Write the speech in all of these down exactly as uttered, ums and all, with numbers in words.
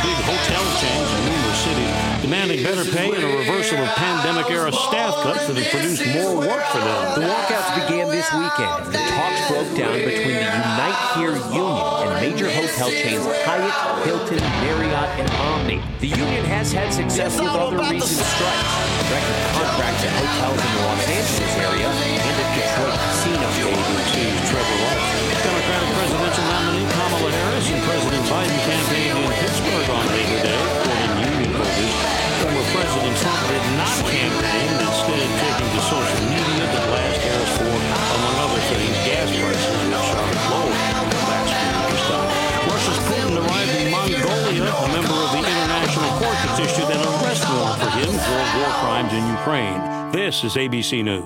big hotel chains in numerous cities, demanding better pay and a reversal of pandemic-era staff cuts that have produced more work for them. The walkouts began this weekend, and the talks broke down between the Unite Here union and major hotel chains Hyatt, Hilton, Marriott, and Omni. The union has had success with other recent strikes, record contracts at hotels in the Los Angeles area and at Detroit Casino. A B C's Trevor Ross. Democratic presidential nominee Kamala Harris and President Biden campaigned in Pittsburgh on Labor Day, quoting union voters. Former President Trump did not campaign, instead taking to social media to blast Harris for, among other things, gas prices, which are lower last year this time. Russia's Putin arrived in Mongolia. A member of the international court that's issued an arrest warrant for him for war crimes in Ukraine. This is A B C News.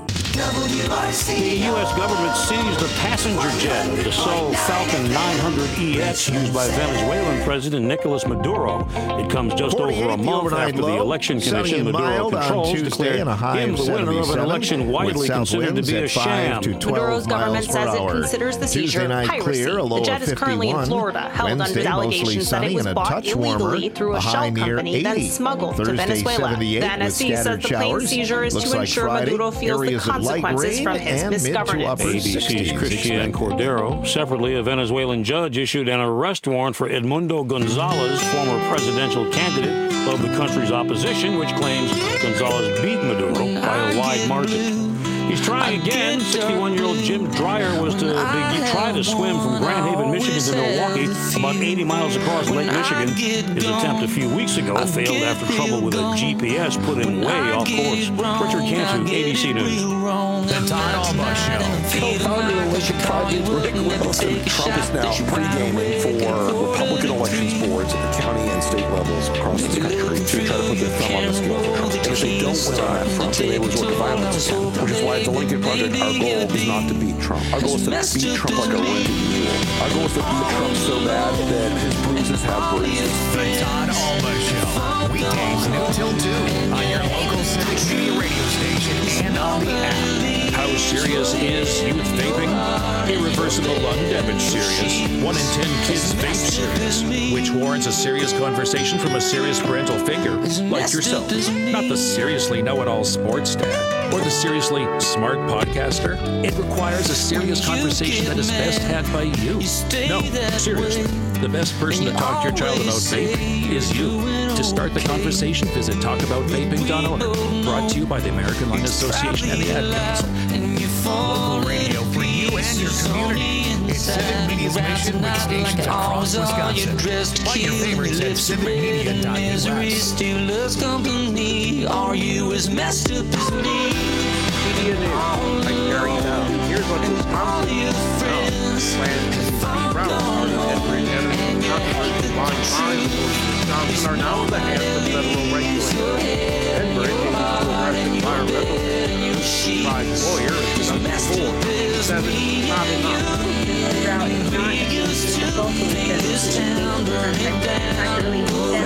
The U S government seized a passenger jet, the Dassault Falcon nine hundred E X, used by Venezuelan President Nicolas Maduro. It comes just over a month after the election commission Maduro controls declared him the winner of an election widely considered to be a sham. Maduro's government says it considers the seizure piracy. The jet is currently in Florida, held under allegations that it was bought illegally through a shell company, then smuggled to Venezuela. The N S C says the plane seizure is to ensure Maduro feels the consequences from his misgovernance. A B C's Christian Cordero. Separately, a Venezuelan judge issued an arrest warrant for Edmundo Gonzalez, former presidential candidate of the country's opposition, which claims Gonzalez beat Maduro by a wide margin. He's trying again. sixty-one-year-old Jim Dreyer was to be, try to swim from Grand Haven, Michigan to Milwaukee, about eighty miles across Lake Michigan. His attempt a few weeks ago failed after trouble with a G P S put him way off course. Richard Cantu, A B C News. The Todd Alba Show. Co-founder of Election Project Rick Wilson. Trump is now pre-gaming for Republican elections boards at the county and state levels across this country to try to put their thumb on the scale for Trump. And if they don't win on that front, they may resort to violence again, which is why at the Lincoln Project, our goal is not to beat Trump. Our goal is to beat Trump like a wounded mule. Our goal is to beat Trump so bad that his bruises have bruises. The Todd Alba Show. Weekdays noon till two on your local Civic Media radio station and on the app. How serious is youth vaping? Irreversible lung damage serious. One in ten kids vape serious. Which warrants a serious conversation from a serious parental figure like yourself. Not the seriously know-it-all sports dad or the seriously smart podcaster. It requires a serious conversation that is best had by you. No, seriously. The best person to talk to your child about vaping is you. To start the conversation, visit talk about vaping dot org. Brought to you by the American Lung Association and the Ad Council. Local radio for you and your community. It's Civic Media's mission with stations across Wisconsin. Find your favorites at civic media dot U S. Company, are you as messed up as me? Media News. I carry you now. Here's what Wisconsin plans to Steve Brown, Sergeant Edbridge Energy controversy line five Wisconsin are now in the hands of federal regulators. Edbridge is a progressive environmental five lawyer is number four. Says it's not enough. Drought is not difficult because it's not really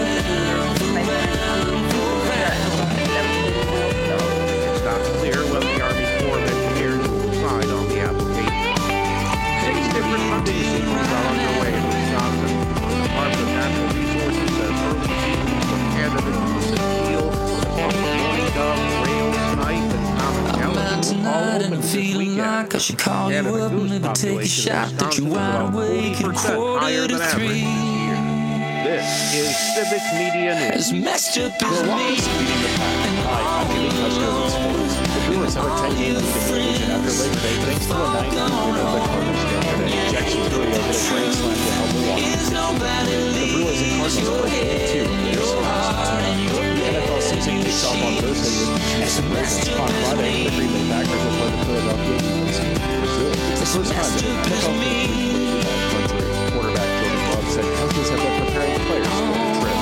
It's not clear whether the Army Corps of Engineers will decide on the application. Six different funding decisions are underway in Wisconsin. The Department of Natural Resources says early seasons from candidates Lucid Steel, Morning Dove, Rail, Snipe, and Common Gallup all open this weekend. Like I should call you up and maybe take a shot that you wide awake and quarter to three. This is Civic Media News. As messed up as Milwaukee's leading the pack by how many touchdowns and scores. The Brewers have a ten game lead in the division after Labor Day thanks to a nine two win over the Cardinals yesterday. Jack Chicorio hit a grand slam to help Milwaukee. The Brewers and Cardinals played game two of their series. The N F L season kicks off on Thursday with Houston Ravens. On Friday, the Green Bay Packers will play the Philadelphia Eagles in Brazil. It's the first time that the N F L played the country. Quarterback Jordan Love said coaches have been preparing players for the trip.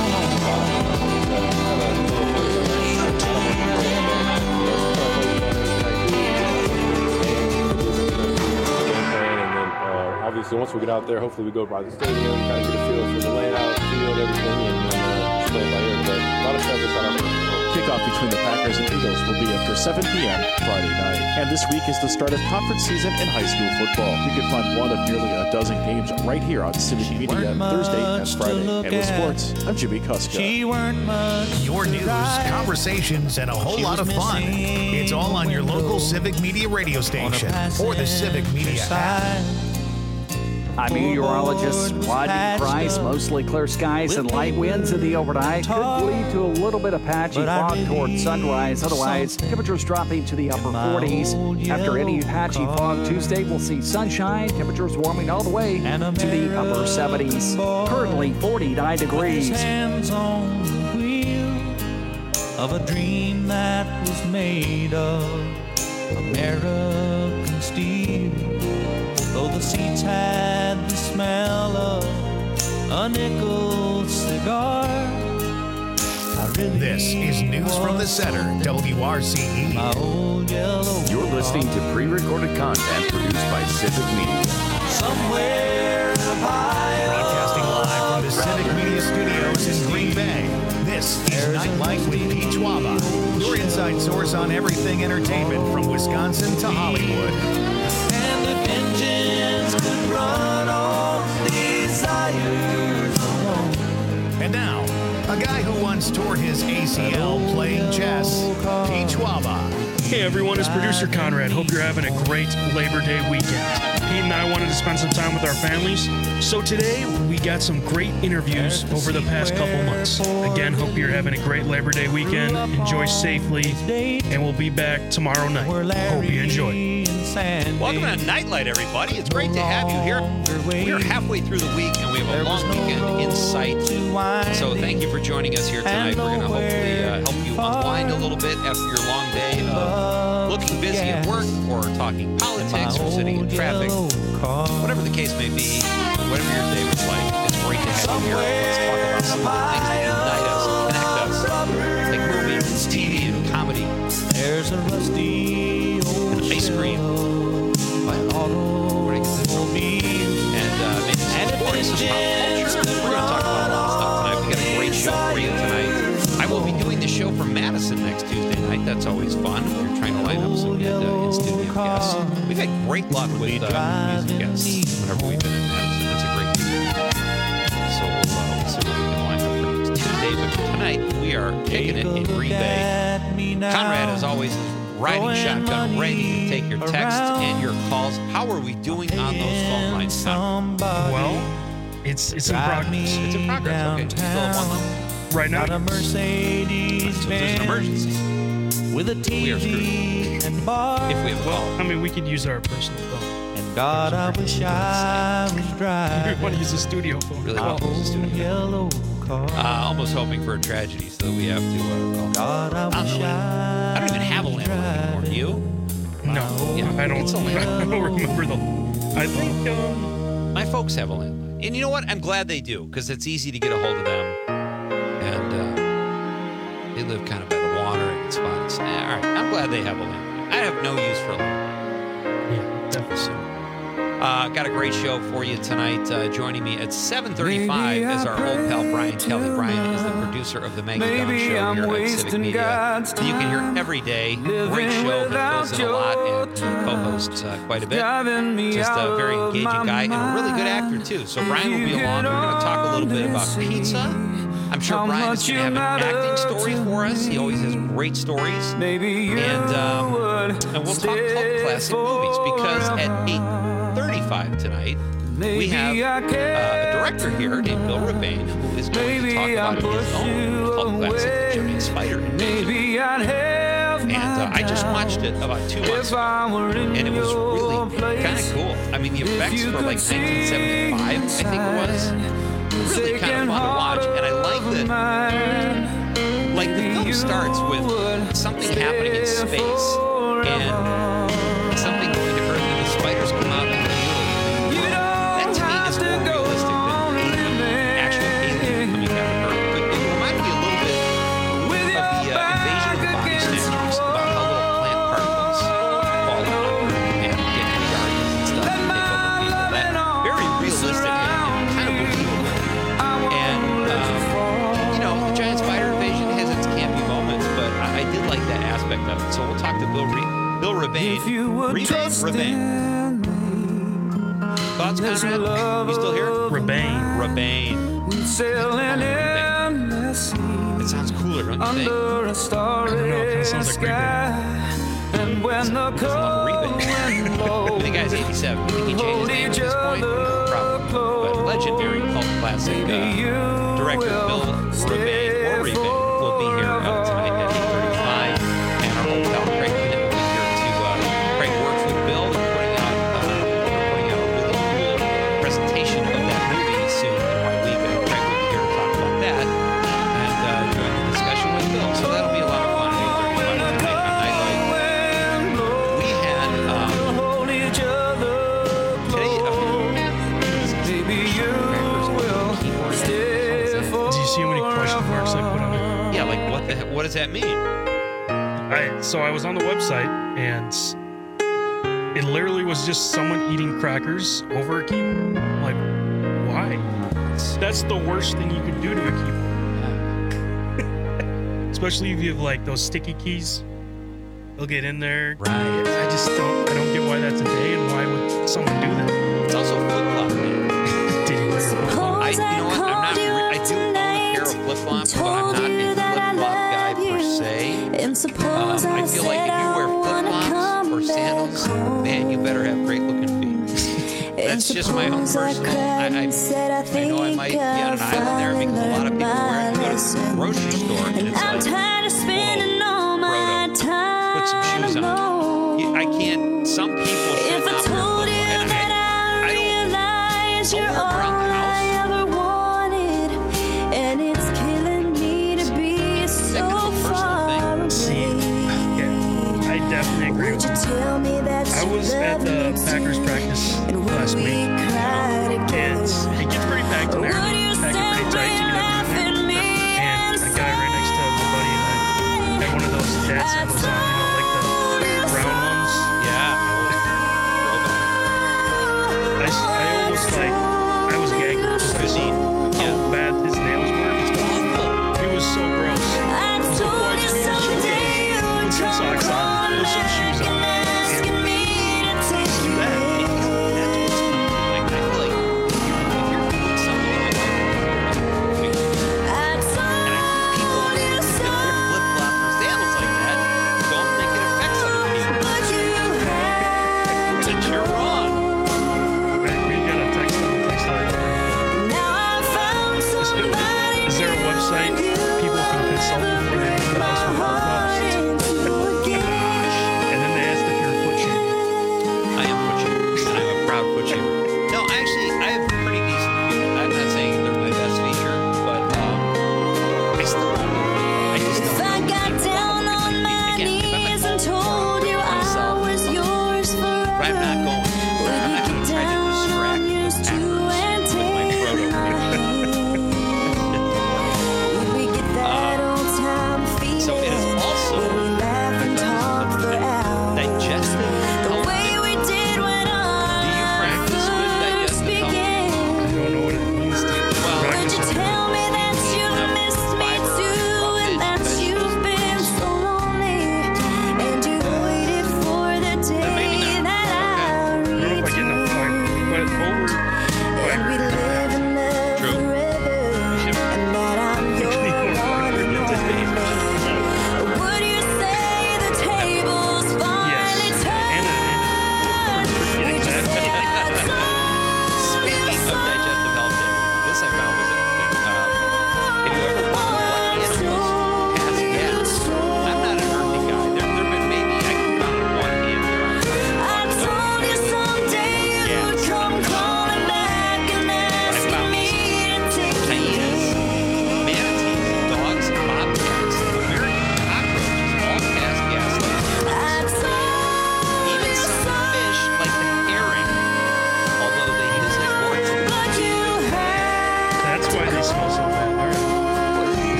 Obviously, once we get out there, hopefully we go by the stadium, kind of get a feel for the layout, field, everything, and uh, just play it by ear. But a lot of stuff is out of our control. kickoff between the Packers and Eagles will be after seven p.m. Friday night. And this week is the start of conference season in high school football. You can find one of nearly a dozen games right here on Civic Media Thursday and Friday. And with sports, I'm Jimmy Kuska. Your news, conversations, and a whole lot of fun. It's all on your local Civic Media radio station or the Civic Media app. I'm meteorologist Rodney Price. Mostly clear skies and light winds in the overnight. Could lead to a little bit of patchy fog toward sunrise. Otherwise, temperatures dropping to the upper forties. After any patchy fog Tuesday, we'll see sunshine. Temperatures warming all the way to the upper seventies. Currently forty-nine degrees. Hands on the wheel of a dream that was made of American steel. Though the seats had the smell of a nickel cigar. Really this is News from the Center, W R C E. You're listening to pre-recorded content produced by Civic Media. Somewhere broadcasting live from the Civic Media Studios in Green Bay. This is Nightlight with Pete Schwaba, your inside source on everything entertainment from Wisconsin to Hollywood. Run on desires alone. And now, a guy who once tore his A C L playing chess, Pete Schwaba. Hey everyone, it's producer Conrad. Hope you're having a great Labor Day weekend. Pete and I wanted to spend some time with our families, so today we got some great interviews over the past couple months. Again, hope you're having a great Labor Day weekend. Enjoy safely, and we'll be back tomorrow night. Hope you enjoy. Welcome to Nightlight, everybody. It's great to have you here. We're halfway through the week, and we have a long weekend in sight. So thank you for joining us here tonight. We're going to hopefully uh, help you unwind a little bit after your long day of looking busy at work or talking politics or sitting in traffic. Whatever the case may be, whatever your day was like, it's great to have you here. Let's talk about some of the things that unite us, connect us, like movies, T V, and comedy. There's a rusty and ice cream. And uh, maybe some sports, some pop culture. We're going to talk about a lot of stuff tonight. We got a great show for you tonight. I will be doing the show from Madison next Tuesday night. That's always fun. We're trying to line up some good uh, in-studio guests. We've had great luck with uh, music guests whenever we've been in Madison. That's a great thing. So we'll, uh, we'll see what we can line up for next Tuesday. But tonight, we are kicking it in Green Bay. Conrad, as always, is riding shotgun, ready to take your texts and your calls. How are we doing on those phone lines, Tom? Well, it's it's in progress. It's in progress. Okay, still have one though. Right now, a Mercedes so there's an emergency. With a T V and bar. If we have a call. I mean, we could use our personal phone. And God, I wish I was driving. We want to use the studio phone. Really want to use the studio yellow car. Uh, almost hoping for a tragedy so that we have to uh, call. God, I, I, don't I, I don't even have a landline anymore. Do you? No, yeah, I don't. It's a I don't remember the. I think um, my folks have a landline, and you know what? I'm glad they do because it's easy to get a hold of them, and uh, they live kind of by the water and it's fun. It's, all right, I'm glad they have a landline. I have no use for a landline. Yeah, definitely. So, Uh, got a great show for you tonight. Uh, joining me at seven thirty-five is our old pal Brian Kelly. Brian is the producer of the Maggie Dawn Show here at Civic Media. That you can hear every day. Great show. He fills in a lot and he co-hosts uh, quite a bit. Just a very engaging guy and a really good actor too. So Brian will be along. We're going to talk a little bit about pizza. I'm sure Brian is going to have an acting story for us. He always has great stories. And, um, and we'll talk cult classic movies because at eight thirty-five tonight, we have uh, a director here named Bill Rebane who is going to talk about his own cult classic, The Giant Spider Invasion. And uh, I just watched it about two months ago, and it was really kind of cool. I mean, the effects were like nineteen seventy-five, I think it was. Really kind of fun to watch, and I like that. Like the film starts with something happening in space, and something going to Earth, and the spiders come out and the world. That to me is more realistic than actual aliens coming down to Earth. But it reminded me a little bit of the uh, invasion of the body snatchers, about how little plant particles fall on Earth and get into gardens and stuff and take over people. That very realistic and kind of believable. And um, you know, the Giant Spider Invasion has its campy moments, but I to Bill Re- Bill Rebane. Rebane? Rebane. Thoughts, Conrad? You still here? Rebane. Rebane. Rebane. It sounds cooler, don't you think? I don't know. It kind of sounds like Rebane. And when the I think the guy's eighty-seven. You think he changed his name at this point? No problem. But legendary cult classic uh, director Bill Rebane, or Rebane, will be here uh, tonight at eight thirty-five. And our old pal Craig Bennett will be here to uh, Craig works with Bill and putting out, uh, putting out a really cool presentation of that movie soon in my week. And Craig will be here to talk about that and uh, join the discussion with Bill. So that'll be a lot of fun at eight thirty-five tonight on Nightlight. We had um, today. Uh, Do you see how many question marks I put on it? Yeah, like what the heck, what does that mean? I so I was on the website and it literally was just someone eating crackers over a keyboard. I'm like, why? That's the worst thing you could do to a keyboard. Especially if you have like those sticky keys. They'll get in there. Right. I just don't I don't get why that's a day and why would someone do that? It's also flip-flop day. I, you know what? I'm not. Re- I do own a pair of flip-flops, but I'm not a flip-flop guy per se. Um, I feel like if you wear flip-flops or sandals, man, you better have great-looking feet. That's just my own personal. I, I, I know I might be on an island there because a lot of people wear it. You go to the grocery store and it's like, whoa, Frodo, put some shoes on. You- I can't. Some people should not wear flip-flops, and I, I don't. Somewhere around the house. Definitely agree with you. I was at the Packers practice last week, and it gets pretty packed in there. Packed it pretty tight. You can have room there. And a guy right next to my buddy and I had one of those dad sandals on, you know, like the brown ones. Yeah. I, I almost like I was gagging because how bad his nails were. It was so gross. It was so boys me to show them. Put some socks on. Put some shoes on.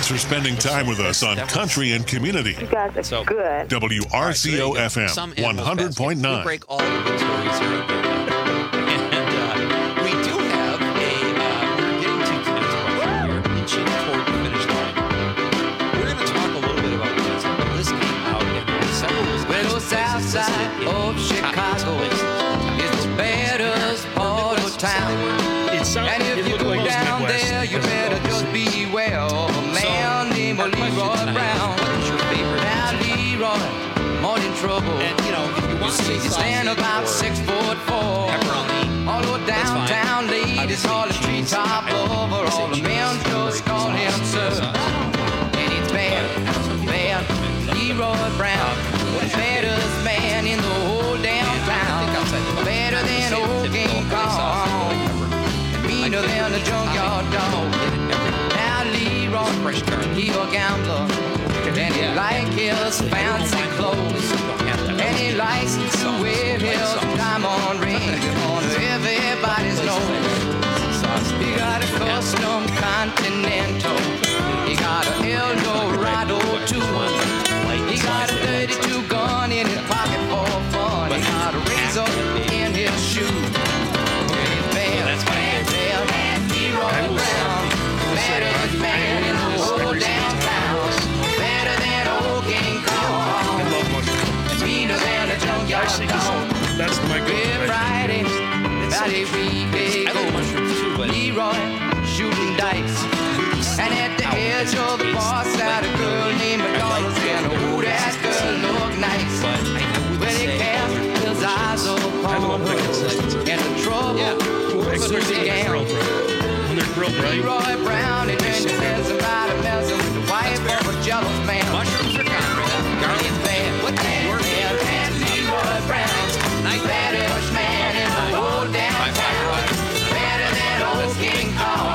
Thanks for spending time with us on Country and Community. You guys are so good. W R C O F M one hundred point nine. We break all the good stories here. And uh, we do have a, uh, we're getting to tonight's question here, inching toward the finish line. We're going to talk a little bit about this. This came out in several Well, south side of Chicago is the baddest part of town. And if you go down there, you better just beware of a man named Leroy Brown. Now Leroy, morning trouble. And you know, if you want to you stand about six foot four. All over downtown, ladies call the treetop over. All the men just call him sir. And it's bad, bad Leroy Brown, the baddest man in the whole damn town. Better than old King Kong. Meaner than a junkyard dog. Now Leroy, he a gambler, and he like his fancy clothes, and he likes to wear his diamond ring on everybody's nose. He got a custom Continental, he got a Eldorado too. He got a thirty-two gun in his pocket for fun. He got a razor in his shoe. That's bad, bad, Leroy Brown, baddest man in the whole downtown. Better than old King Kong, meaner than a junkyard dog. That's my good Friday, Valley week, Leroy shooting dice, and at the edge of the bar sat a girl named McDonald's, and oh, that girl looked nice. When he cast his eyes upon her, and the trouble soon began. When they're grilled right. Leroy Brown, and then he says about a messing with the wife of a jealous man. Mushrooms are Conrad. Garlic band, what the hell? And Leroy Brown, baddest man in the whole downtown. Better than old King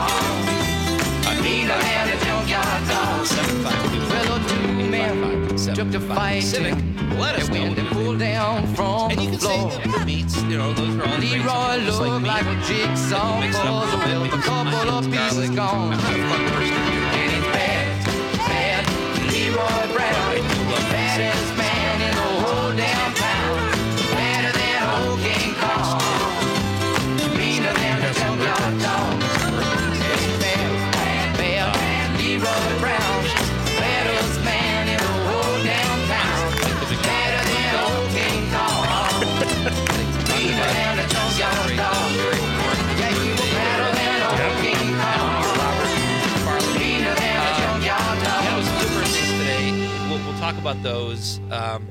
Kong, meaner than a junkyard dog. Well, the two men took to fighting. Let us know when they pulled down from and you can the floor. say the meats, you know, those are all Leroy looked like, like a jigsaw puzzle with a couple of pieces gone. And it's bad, bad Leroy Brown, the baddest man in the whole damn town. Better than old King Kong, meaner than a junkyard dog. It's bad, bad, bad Leroy Brown, baddest man in the whole damn town. Better than old King Kong, meaner than a junkyard dog. Yeah, you were better than old King Kong, meaner than a junkyard dog. That was super things today. We'll, we'll talk about those. Um,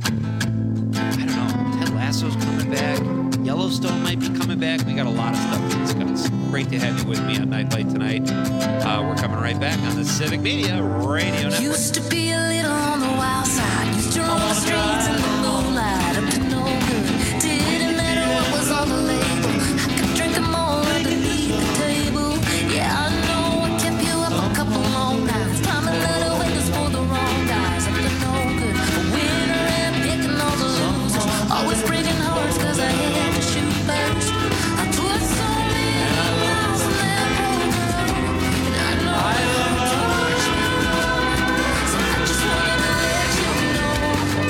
I don't know. Ted Lasso's coming back. Yellowstone might be coming back. We got a lot of stuff to discuss. Great to have you with me on Nightlight tonight. Uh, we're coming right back on the Civic Media Radio Network. Used to be a little on the wild side. Used to roam the streets in the moonlight. Up to no good. Didn't matter what was on the label. I could drink them all underneath the table. Yeah, I know I kept you up a couple long nights. Climbing little windows for the wrong guys. Up to no good. A winner and picking all the losers. Always breaking hearts cause I had to shoot first. I put so many miles on that program. And I know I love you. So I just wanted to let you know.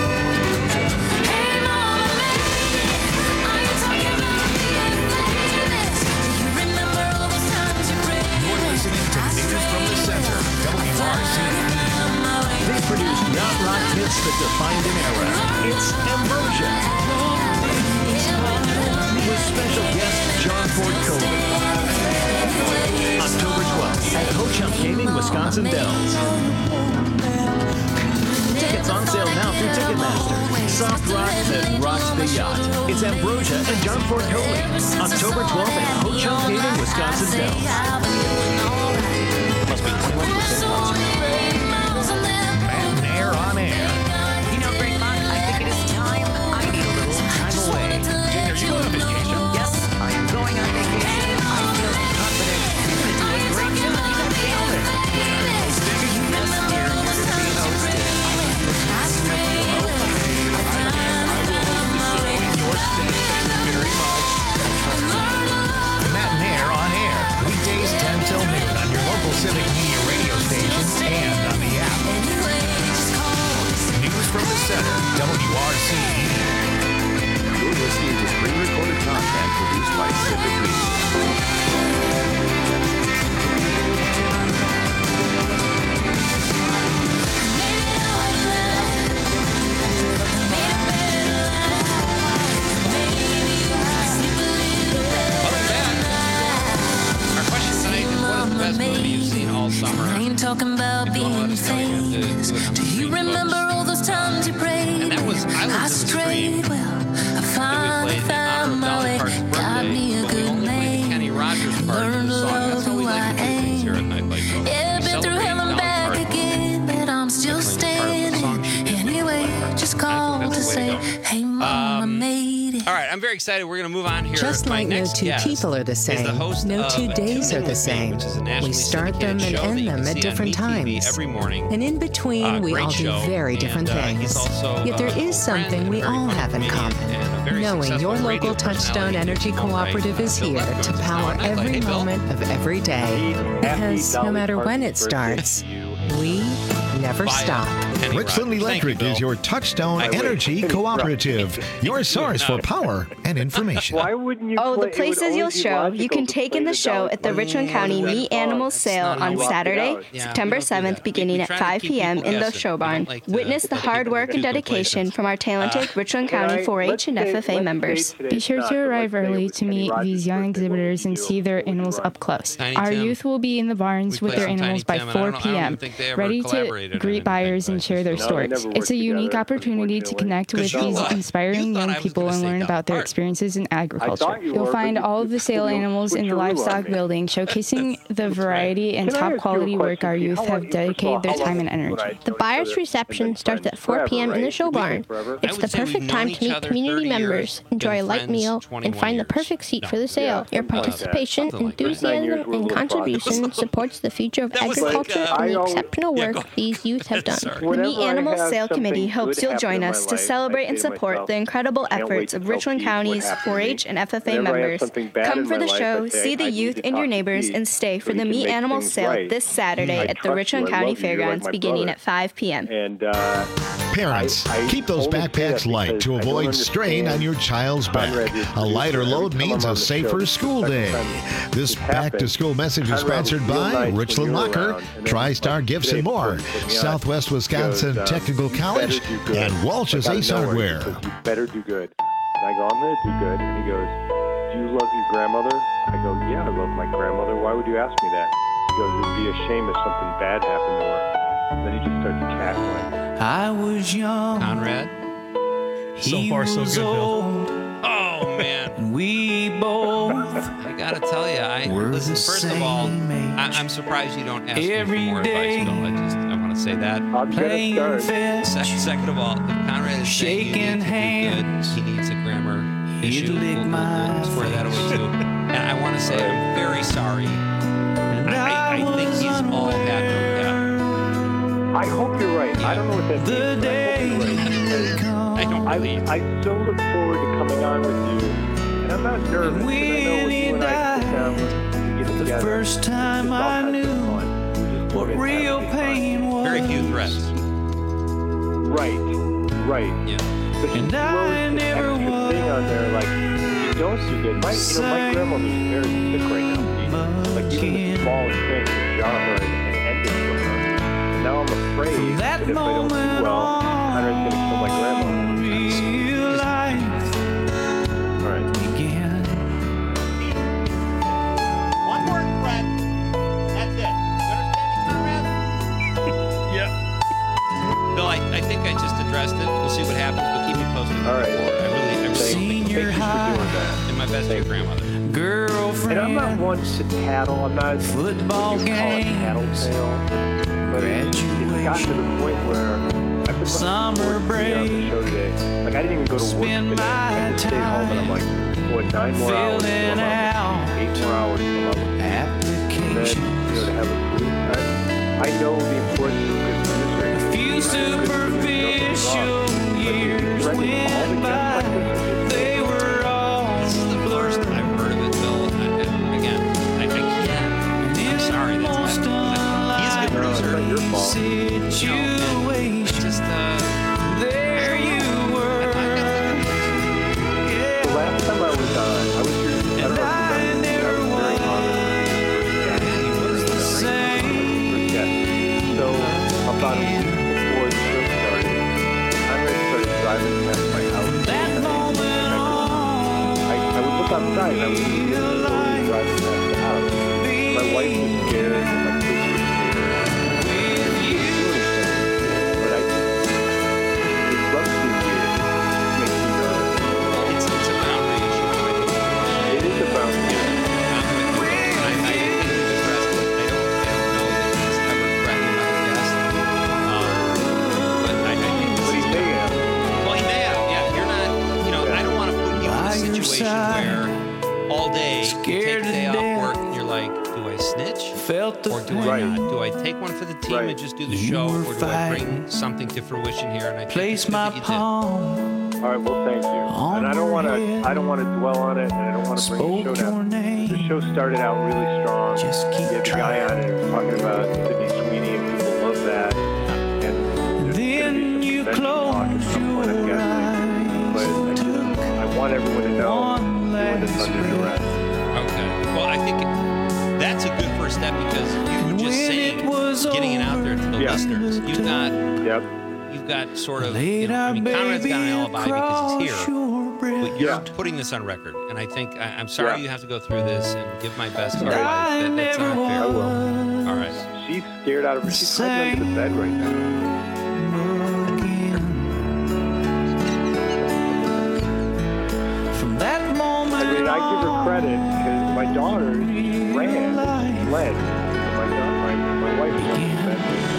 Hey mama, baby, are you talking about me and famous? Do you remember all those times you prayed? You're listening to News from the Center, W R C. They produce yacht rock hits that defined an era. It's Ambrosia. With special guest John Ford Coley. October twelfth at Ho-Chunk Gaming, Wisconsin Dells. Tickets on sale now through Ticketmaster. Soft rock that rocks the yacht. It's Ambrosia and John Ford Coley. October twelfth at Ho-Chunk Gaming, Wisconsin Dells. Must be twenty-one percent concert. Matt and Air on Air. You know, Greg Monk, I think it is time I need a little time away. Jane, are you going on vacation? Yes, I am going on vacation. I feel confident. You're going to do a great job. You got to nail it. This year, you're being hosted. Matt and Air on Air. Weekdays ten till noon on your local Civic Media radio station W R C E. You're listening to pre-recorded content produced by Civic Media. Best movie you've seen all summer. I ain't talking about being famous. Do you remember all those times you prayed? And that was I strayed. Well, I finally found my way. Got me a good name. Kenny Rogers part of the song. That's how we like to do things here at Nightlight. Yeah, been through hell and back again, but I'm still standing. Anyway, just called to say, hey, mama, um, made it. All right, I'm very excited. We're going to move on here. Just My like no next two guest people are the same, is the host no of two days Tune are In the With Me, same. which is a We nationally start them syndicated and show that end you can them at see different on M T V times. every morning. And in between, Uh, we great all do show. very different And, uh, things. he's also, Yet there uh, is something we all have in common. Knowing your local Touchstone Energy Cooperative is here to power every moment of every day. Because no matter when it starts, we never stop. Richland Electric is your Touchstone Energy Cooperative, your source for power and information. Why wouldn't you? Oh, the play, places you'll show. You can take in the show at the Richland County Meat Animals Sale on Saturday, September seventh, beginning at five p.m. in the show barn. Witness the hard work and dedication from our talented Richland County four H and F F A members. Be sure to arrive early to meet these young exhibitors and see their animals up close. Our youth will be in the barns with their animals by four p.m., ready to greet buyers and share their stories. It's a unique opportunity to connect with these inspiring young people and learn about their experiences in agriculture. You'll find all of the sale animals in the livestock building, showcasing the variety and top quality work our youth have dedicated their time and energy. The buyer's reception starts at four p.m. in the show barn. It's the perfect time to meet community members, enjoy a light meal, and find the perfect seat for the sale. Your participation, enthusiasm, and contribution supports the future of agriculture and the exceptional work these youth have done. The Meat Animals Sale Committee hopes you'll join us to celebrate and support the incredible efforts of Richland County's four H and F F A members. Come for the show, see the youth and your neighbors, and stay for the Meat Animals Sale this Saturday at the Richland County Fairgrounds beginning at five p.m. And uh, Parents, keep those backpacks light to avoid strain on your child's back. A lighter load means a safer school day. This back-to-school message is sponsored by Richland Locker, TriStar Gifts and More, Southwest Wisconsin Technical College, and Walsh's Ace Hardware. You better do good. And I go, I'm going to do good. And he goes, do you love your grandmother? I go, yeah, I love my grandmother. Why would you ask me that? He goes, it'd be a shame if something bad happened to her. And then he just starts cackling. I was young. Conrad. So far, so good, Bill. Oh, man. And we both. I gotta tell you, I listen. First of all, I, I'm surprised you don't ask Every me for more day. advice, Bill. I just I want to say that. I'm going to start. Se- second of all, if Conrad is saying you Shaking need to hands. do good, he needs a grammar He'd issue. lick We'll, we'll, my we'll square that away too. And I want to say I'm very sorry. And I, I, I think he's all that. Yeah. I hope you're right. I don't know what that means. The day I don't believe. I, I so look forward to coming on with you. And I'm not nervous. When I know when you and I sit down, we get the together. first time I knew what real pain was. Very few threats. Right, right. Yeah. But And he I throws this never extra was thing on there, like, you don't do good. My, you know, my grandmother's very sick right now. Steve. Like, even the smallest thing could jar her and, and end it for her. And now I'm afraid From that, that if I don't do moment well, Conrad's going to kill my grandmother. real life All right. began. One more threat. That's it. You understand me, Conrad? Yep. Bill, I, I think I just addressed it. We'll see what happens, but keep me posted. All right. Before. I really, I really think Senior high. and my best to your grandmother. And I'm not Girlfriend. one to tattle. I'm not Football what you call a games. tattletale. But it's, it's got to the point where I've been Summer break. on the show today. Like I didn't even go to work Spend today. my I just stayed home and I'm like, what, nine more hours? till Filling I'm up. out Eight more hours till I'm up. And then, application. you know, to have a food. I, I know the importance of good producer. A few superficial years went by. They were all This is the first I've heard of it, Bill. I, I, again, I, I can't. I'm sorry. That's he's a good producer. It's not your fault. situation. Just uh, There driving past my house. That moment I, I would look outside and I would see the slowly driving past the house. My wife was scared, and my kids were scared. I couldn't do anything. But I just, it rubs me weird. It makes me nervous. It's, it's a boundary issue. I think. It is a boundary issue. Where all day you take a day off work and you're like, do I snitch or do I not? Do I take one for the team right. and just do the show, or do I bring something to fruition here? And I place my palm. All right, well, thank you. And I don't want to. I don't want to dwell on it, and I don't want to bring the show down. The show started out really strong. Just keep you had the guy on it who was talking about Sydney Sweeney, and people love that. And then you close your eyes. But I, just, I want everyone to know when it's under duress. Okay. Well, I think that's a good first step, because you were just saying, getting it out there to the yeah. listeners. You've got. Yep. You've got sort of, you know, I mean, Conrad's got an alibi because he's here, but you're yeah. putting this on record, and I think, I, I'm sorry yeah. you have to go through this, and give my best to your wife. That, that's not fair. I will. All right. She's scared out of her. She's hiding under the bed right now. From that moment I mean, I give her credit, because my daughter ran, she led. My, my, my wife was under the bed.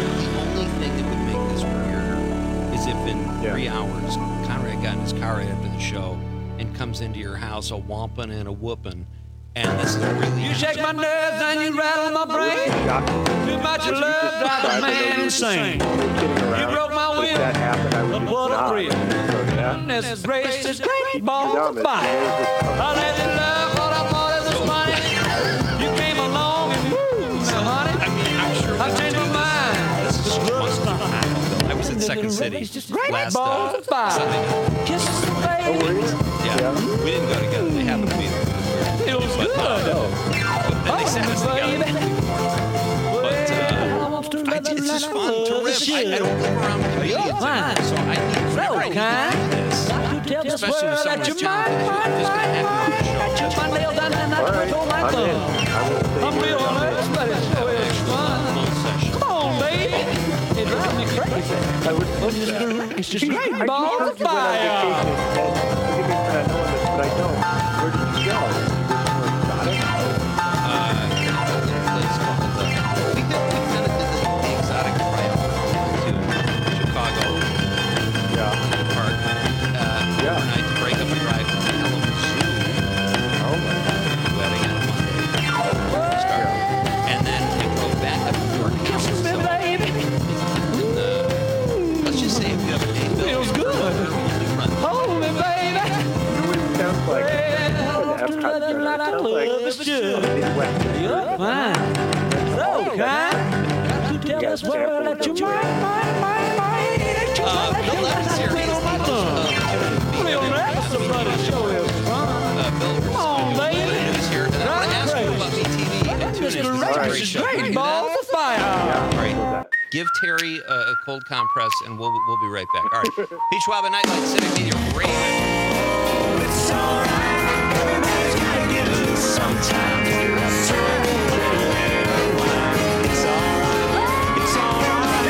If in yeah. three hours Conrad got in his car right after the show and comes into your house a womping and a whooping, and this is really you shake my nerves and you rattle my brain. Too much of love drives a man insane. You broke my will, that happened, I would but what a thrill. This race is great ball of fire. I let you love what I thought it was funny. You came along and woo, honey. I mean, I'm sure I changed my mind. This is just I was in Second City last uh, Sunday night. Kisses and oh, were you? Yeah. yeah, we didn't go together. They happened to be there. It was but, good. Uh, but they sat us together. But uh, I, it's just fun to rip. I, I don't live around comedians anymore, so I need whenever I need this, especially with someone as talented, I'm just going to have you on the show. My nail down and I right. go my thumb. I'm real honest, but it's so fun. Come on, baby. It drives me crazy. I would love that. It's just great balls of fire. I know this, but I don't. Where did you go? Uh, there's a place called, uh, we, did, we kind of did the, the exotic tryout to Chicago. Yeah. Park. Uh, yeah. Overnight to break up a drive to the Kalamazoo. Oh, my God. Wedding on Monday. Start. And then we drove back up to York. Kisses me, baby. Feels good. Hold me, baby. It sounds like it sounds like you're fine. So kind. To tell this world that you're mine, mine, mine, mine. Uh, Bill Evans here. He's the host of Real rap, somebody show is fun. Bill, come on, baby. He's here. And I want to ask you about B T V. Mister Rich is great. Balls of fire. All right. Give Terry a, a cold compress, and we'll we'll be right back. All right. Peach Wabba Nightlight, Civic Media Radio. It's all right. Everybody's got to get loose sometimes. It's all right. It's all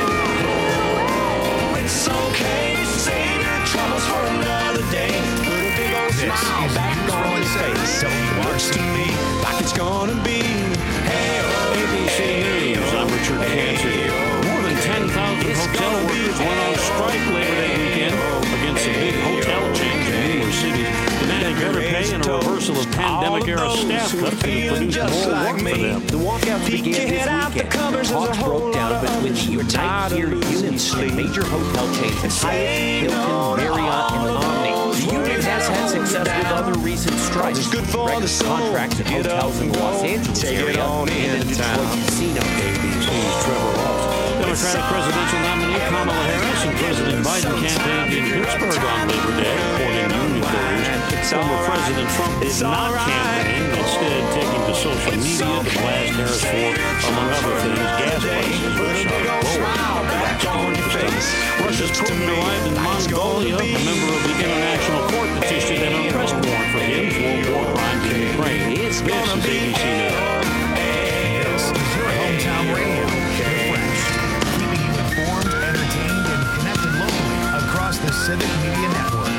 right. It's okay to save your troubles for another day. Put a big old smile back on his face. So he works to me like it's gonna be. Hey, A B C News. I'm Richard Canty. ten thousand hotel workers went on strike Labor Day weekend against the big hotel chains in numerous cities, demanding better pay and a reversal of pandemic-era staff cuts to produce more work for them. The walkouts began this weekend. Talks broke down between the Unite Here unions and major hotel chains Hyatt, Hilton, Marriott, and Omni. The union has had success with other recent strikes. Record contracts at hotels in the Los Angeles area and in the Detroit casino. Trevor Ross. Democratic presidential nominee Kamala Harris and President Biden campaigned in Pittsburgh on Labor Day, according to union voters. Former President Trump did not campaign, instead taking to social media to blast Harris for, among other things, gas prices, which are lower. That's according to face. Russia's just Putin arrived in Mongolia. A member of the International Court petitioned an arrest warrant for him for war crimes in Ukraine. It's this is A B C News. This is your hometown radio. Fresh, keeping you informed, entertained, and connected locally across the Civic Media Network.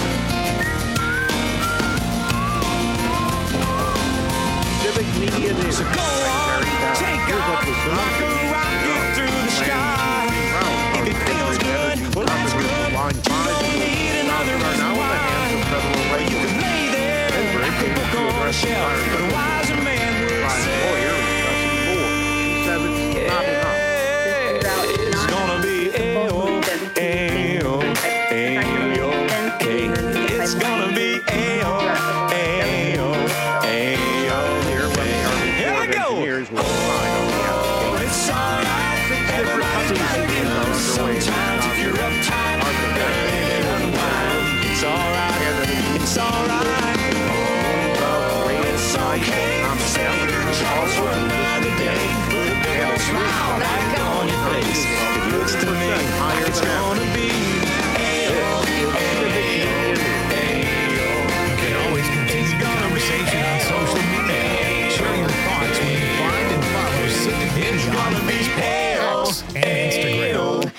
Civic Media News. So go on, take off, like a rocket through the sky. If it feels good, well that's good. Don't need another reason why. You can lay there like a book on a shelf, but a wiser man would say, it's gonna be A-O, A-O, A-O-K. It's gonna be A-O, A-O, A-O. Here we go. It's alright. Sometimes if you're uptight, it's alright. It's alright. It's okay. I'm saying it's for another day. Put a big smile back on your face. It looks to me like it's gonna be A-O, A-O, A-O. You can always continue the conversation on social media. Share your thoughts when you find and follow Civic Media on Facebook, X, and Instagram.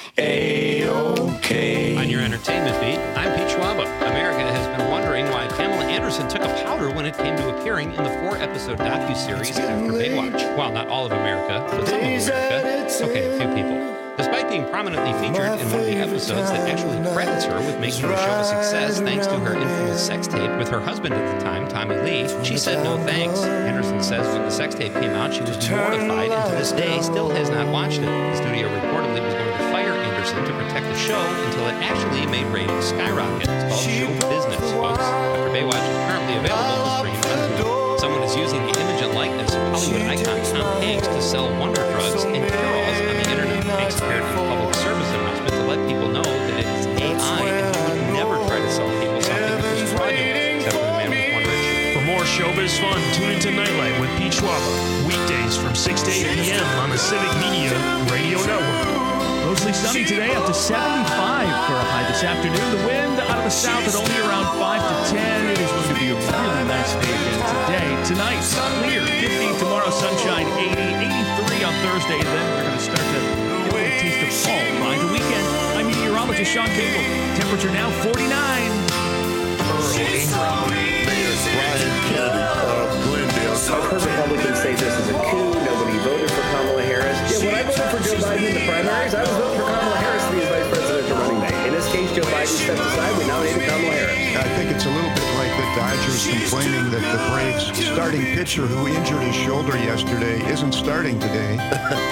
A-O-K. On your entertainment beat, I'm Pete Schwaba. America has been wondering why Pamela Anderson took a powder when it came to appearing in the four-episode docuseries after Baywatch. Well, not all of America, but some of America. Okay, a few people. Despite being prominently featured in one of the episodes that actually credits her with making the show a success thanks to her infamous sex tape with her husband at the time, Tommy Lee, she said no thanks. Anderson says when the sex tape came out, she was mortified and to this day still has not watched it. The studio reportedly was going to fire Anderson to protect the show until it actually made ratings skyrocket. It's called show business, folks. After Baywatch is currently available to stream on Hulu. Someone is using the image and likeness of Hollywood icon Tom Hanks to sell wonder drugs and cure-alls on the internet. Hanks appeared in a public service announcement to let people know that it is A I and he would never try to sell people something that was fraudulent, except for the man with one rich. For more showbiz fun, tune into Nightlight with Pete Schwaba. Weekdays from six to eight p.m. on the Civic Media Radio Network. Mostly sunny today, up to seventy-five for a high this afternoon. The wind out of the south at only around five to ten. It is going to be a really nice day again today. Tonight, clear, fifty. Tomorrow, sunshine, eighty. eighty-three on Thursday. Then we're going to start to get a little taste of fall by the weekend. I'm meteorologist Sean Cable. Temperature now forty-nine. Earl Ingram, Mayor Brian Kennedy of Glendale. I've heard Republicans say this is a coup. Nobody voted for Kamala Harris. Yeah, when I voted for Joe Biden in the primaries, I was voting for Kamala Harris to be his vice presidential running mate. In this case, Joe Biden stepped aside. We nominated Kamala Harris. I think it's a little bit like the Dodgers complaining that the Braves starting pitcher who injured his shoulder yesterday isn't starting today.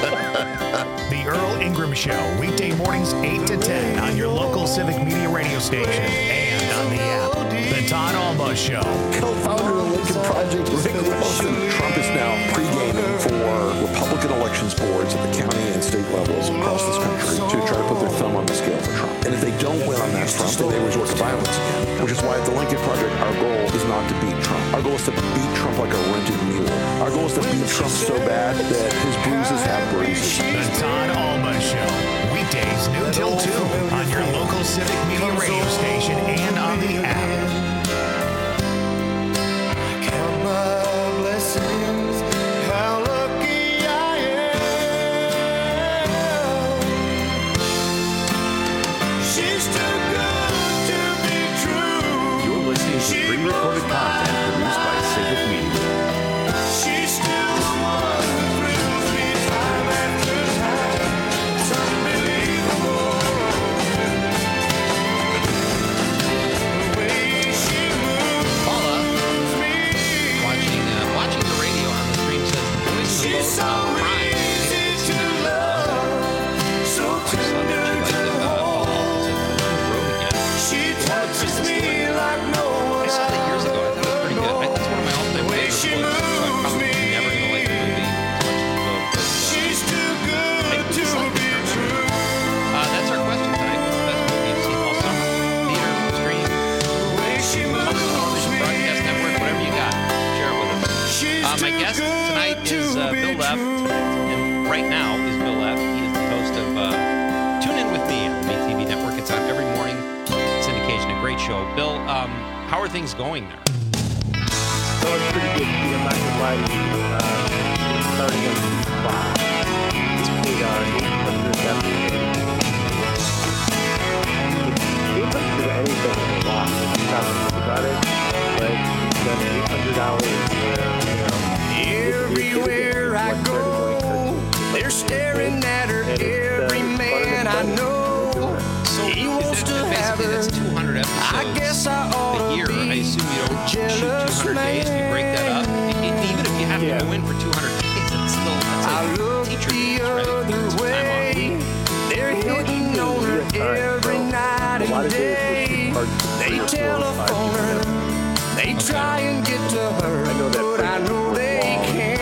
The Earl Ingram Show, weekday mornings eight to ten on your local Civic Media radio station and on the app. The Todd Alba Show. Co-founder of the Lincoln Project, Rick Wilson. Trump is now pre-gaming for Republican elections boards at the county and state levels across this country to try to put their thumb on the scale for Trump. And if they don't win on that front, then they resort to violence again. Which is why at the Lincoln Project, our goal is not to beat Trump. Our goal is to beat Trump like a rented mule. Our goal is to beat Trump so bad that his bruises have bruises. The Todd Alba Show, weekdays noon till two on your local Civic Media radio station and on the app. Count my blessings, how lucky I am. She's too good to be true. You're listening to pre-recorded content produced by Civic Media. She's still the one who thrills me time after time. It's unbelievable. The way she moves me. Watching, uh, watching the radio on the stream says the boys in the boat She's so are crying. easy to love, so tender to hold. She touches me like no one I saw that years ago. I thought it was pretty good. I, that's one of my all-time favorite she books. So I'm moves probably me. never going to like the movie as much as the book. But, uh, She's too good to be true. uh, that's our question tonight. What's the best movie you've seen all summer? Theater, stream, She public television, broadcast network, whatever you got. Share it with us. Uh, my guest tonight is uh, Bill Leff. And right now is Bill Leff. He is the host of uh, Tune In With Me on the M A T V Network are things going there? So it's pretty good. I'm not going to lie to you. Uh, we're starting at five. It's paid on eight hundred definitely. eight hundred anything is a lot. I'm not thinking about it. Like, you've done eight hundred hours where, you know, everywhere I go, they're staring at her. Every man I know, so he wants to have her. That's two hundred episodes I guess I ought a year. I assume you don't shoot two hundred days. You break that up. Even if you have to go in for two hundred days, it's still that's like teacher days, right? They're hitting on her every night and day. They telephone her. They try and get to her, but I know they can't.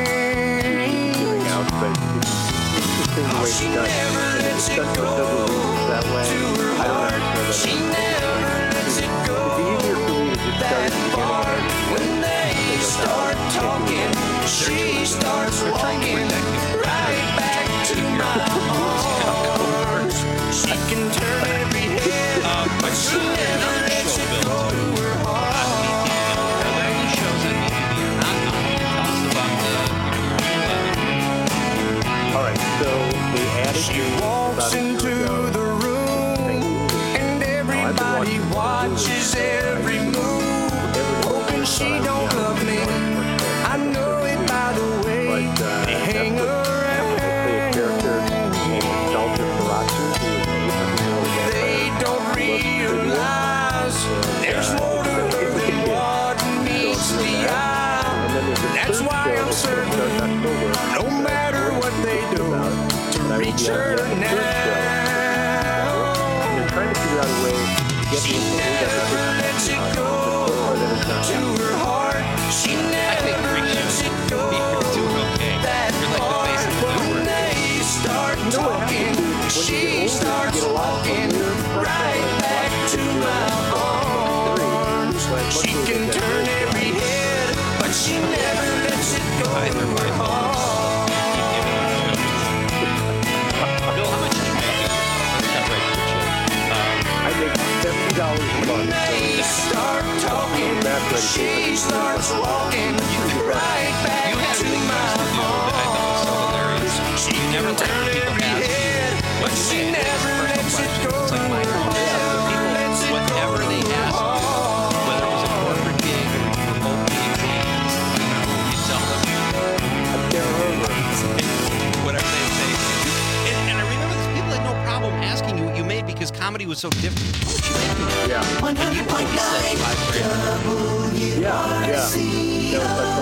Oh, she never lets it go that way. I don't understand that. She never lets it go. It's easier for me to just start at the beginning. When they start talking, she starts walking right back to my arms. She can turn every head, but she never lets it go to her heart. All right, so the attitude she walks into the room, and everybody watches every move, hoping she don't love me. I know it by the way they hang around. They don't realize there's more to her than what meets the eye. That's why I'm certain, no matter what they do, to reach her now. They're trying to figure out a way to get she never lets it go to her heart. She never lets it go. That part when they start talking, she starts walking right back to my arms. She can turn every head, but she never lets it go to her heart. Bill, how much are you making? Let's cut right to the chase. I make seventy dollars a month. When they start talking, she starts walking right back to my arms. She never turned every head, but she never lets it go. It's like my people, whatever they ask you, whether it was a corporate gig or remote meetings, you tell them. I can't remember. Whatever they say. And, and I remember these people had no problem asking you what you made because comedy was so different. How much you make? Yeah. And you always said five grand. Yeah, yeah. No, that's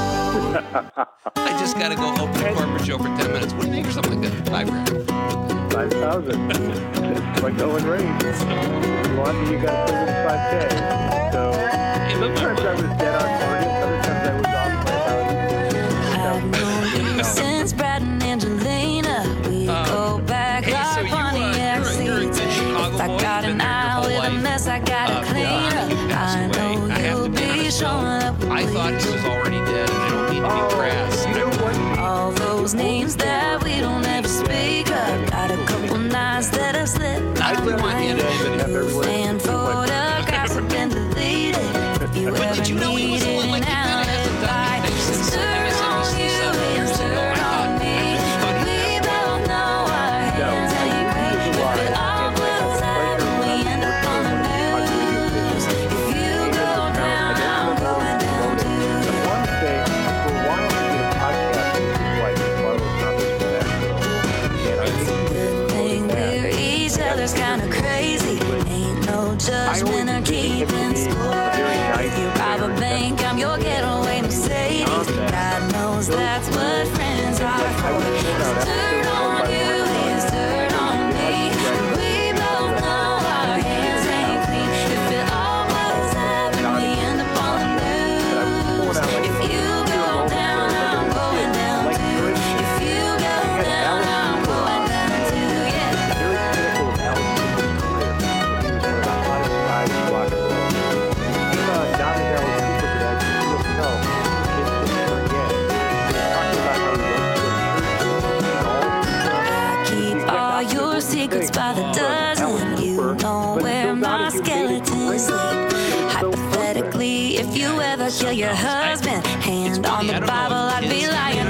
right. I just got to go open a corporate show for ten minutes. What do you make or something like that? Five grand. Five thousand. It's my going rate. If you want me, you got to put in five K. So sometimes I was dead on target, other times I was off by about. I've known you since Brad and Angelina. We Um, go back hey, so like you, uh, Bonnie you're, and a- you're a good Chicago If I boy. got You've an been there your eye whole with a life. mess, I gotta Uh, clean Bill, up. you passed I away. know I have you'll to be be honest, showing Bill. up. I thought he was already dead, and I don't mean to be crass. You know what? All those names that we don't ever speak of. Got a couple nights that I slipped. Not that we want you to do it. And photographs have been deleted. If you But ever did you know he was a little like needed he an kind of hasn't done alibi, anything since turn M S N on B C you seven and years ago? turn I on thought me. everybody We has both know our hands ain't clean. If it all blows up and we end up on the news. If you go down, I'm going down too. The one thing, for a while I did a podcast with my wife, Marlo Thomas, and I think Thing we're each other's kinda crazy. Ain't no judgment or keeping score. If you rob a bank, I'm your getaway Mercedes. God knows that's what friends are for. Turn on you, here's turn on me. We both know our hands ain't clean. If it all blows up and we end up on the news. If you go down, I'm going down too. If you go down, I'm going down too. Yeah. very critical of Alex Cooper's career. He was one of the hottest guys in rock and roll. He uh, doubted Alex Cooper, but as you look to know, kids can never forget. He was talking about how he went to church and all I keep all your secrets by the dozen. You know where my skeletons sleep. Hypothetical plea. If you ever kill your husband, hand on the Bible, I'd be lying.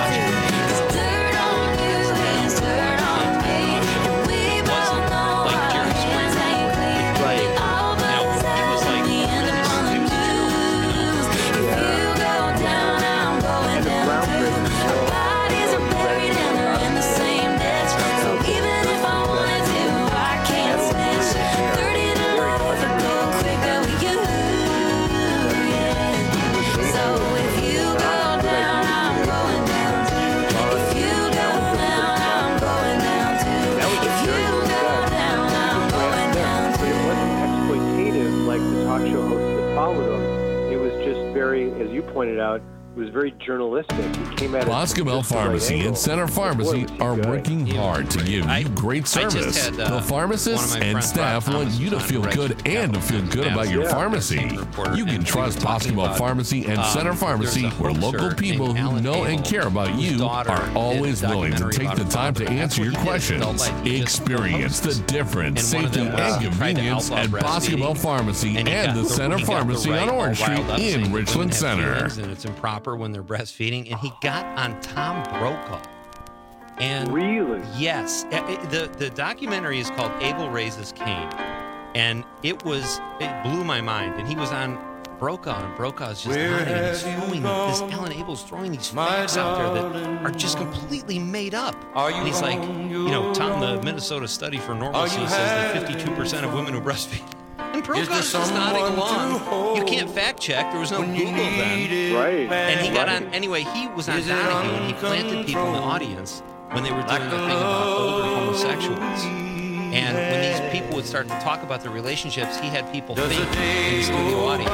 As you pointed out, it was very journalistic. It came at Boscomel Pharmacy and Center Pharmacy are working hard to give you great service. had, uh, The pharmacists and staff want you to feel good and to feel good about your pharmacy. You can trust Boscomel Pharmacy and Center Pharmacy, where local people who know and care about you are always willing to take the time to answer your questions. Experience the difference, safety, and convenience at Boscomel Pharmacy and the Center Pharmacy on Orange Street in Richland Center. And it's improper when they're breastfeeding, and he got on Tom Brokaw. And really, yes, the the documentary is called Abel Raises Cain, and it was it blew my mind. And he was on Brokaw, and Brokaw's just on it, and he's throwing this. Alan Abel's throwing these facts out there that are just completely made up. And he's like, you know, Tom, the Minnesota study for normalcy says that fifty-two percent of women who breastfeed. And Brokaw's just nodding along. You can't fact check. There was no Google then. Right. And he got on, anyway, he was on Donahue, and he planted people in the audience when they were doing the thing about older homosexuals. And when these people would start to talk about their relationships, he had people fake in the studio audience.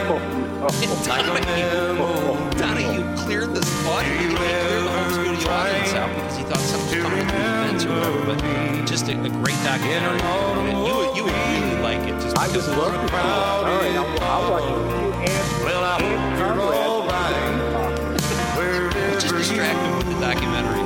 And Donahue, Donahue cleared this audience. He cleared the whole studio audience out because he thought something was coming to the events or whatever. But just a, a great documentary. And you would, you would really like it. Just I just love it. All right, I'll, I'll watch it. And, well, I hope you're all right. Just distract him with the documentary.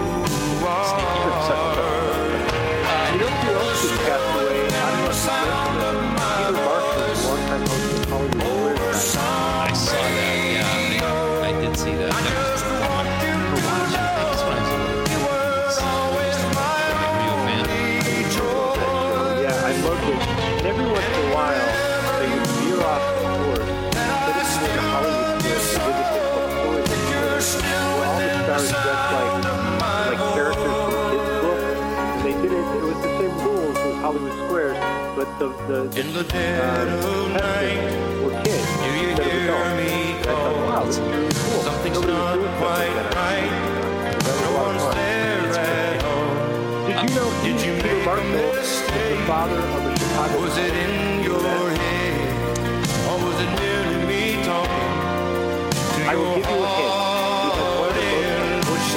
You know who else just passed away? I don't know if you mentioned it. Peter Marshall, the longtime host of Hollywood Squares. I saw that, yeah. I, I did see that. I just want to watch it. I guess when I was a little kid. Were you a fan? Yeah, I loved it. And every once in a while, they would veer off course. Instead of doing the Hollywood Squares, they did this book story where all the stars dressed like, like characters from kids' books. And they did it, it was the same rules as Hollywood Squares, but the, the, the uh, contestants were kids instead of adults. And I thought, wow, this is really cool. Something nobody was doing something like that. So that was a lot of fun. Did you know Did you Peter Marshall was the father of the Chicago? Was it in your head, or was it merely me talking to I will give you a hint. Because one of the most was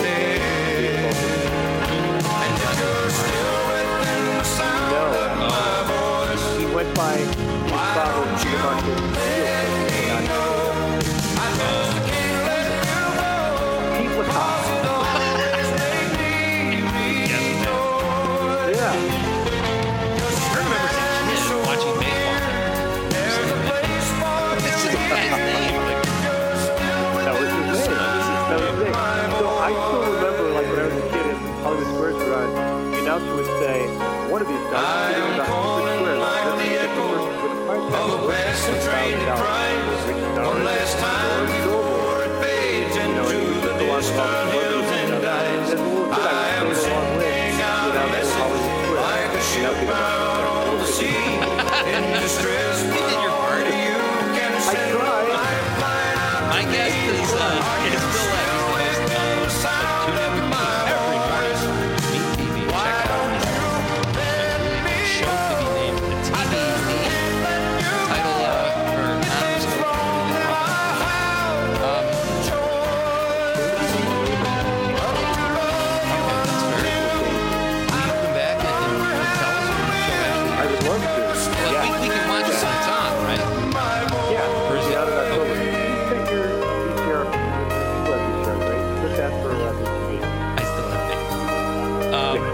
and if you're still within the sound of my voice, he went by his father, Peter Marshall. Pete was hot. Announcer would say, one of these guys is on Hollywood Square. Let's get the person with the price tag. Oh, best train price. One last time before it fades into the distant hills and dies. I am sending out a message like a ship out on the sea. In distress, what you can send my lifeline. My guess is, uh, it is still like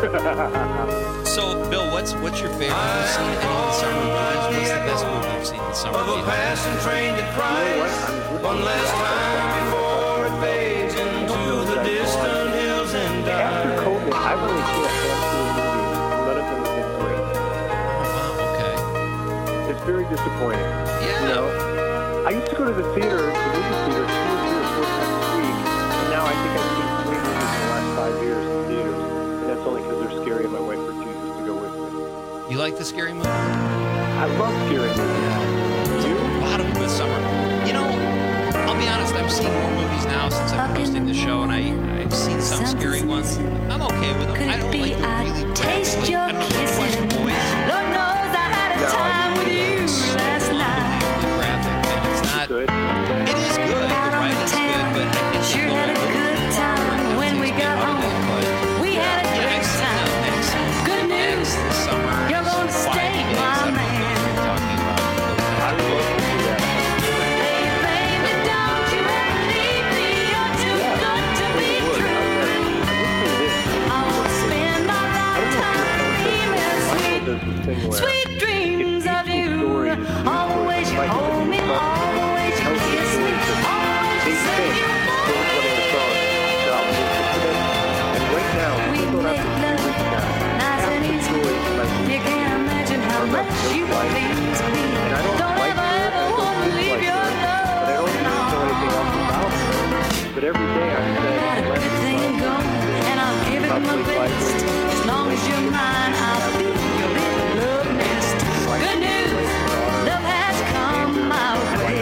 So, Bill, what's what's your favorite? Have you seen any of the summer movies? What's the best movie you've seen? summer. Of a passing train to Christ, one last time before it fades into the distant hills and dies. After COVID, I've only seen a handful of movies. None of them have been great. Oh, wow, okay. It's very disappointing. Yeah. You know, I used to go to the theater, the movie theater, two or three or four times a week, and now I think I've seen three movies in the last five years in theaters, and that's only because they're scary and my wife refuses to go with me. You like the scary movie? I love scary movies. Yeah. You? A lot of them this summer. You know, I'll be honest, I've seen more movies now since I'm hosting the show, and I, I've seen some scary ones. I'm okay with them. I don't like the really taste your I don't know if boys. Lord knows I had a time with you last night. Graphic, and it's not. Good. It is good. The writing's good, but I think Sure had a good time when we got home. We had a great time. Good news. You're gonna stay my man. I would love to do that. Hey, baby, don't you ever leave me. You're too good to be true. I will spend my lifetime dreaming sweet, sweet dreams of you. Always you hold me, always you kiss me, always you say you And right now, we people make have love to reach out. nice and easy. You can't imagine how much you please me. Don't ever, ever want to leave your love. But I don't even know anything else about her. But every day I'm saying, Got a good thing going, and I'll give it my best. As long as you're mine, I'll be your little love nest. Good news, love has come my way.